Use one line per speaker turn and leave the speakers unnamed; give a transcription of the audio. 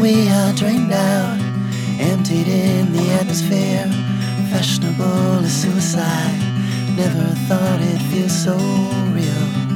we are drained out, emptied in the atmosphere. Fashionable is suicide. Never thought it'd feel so real.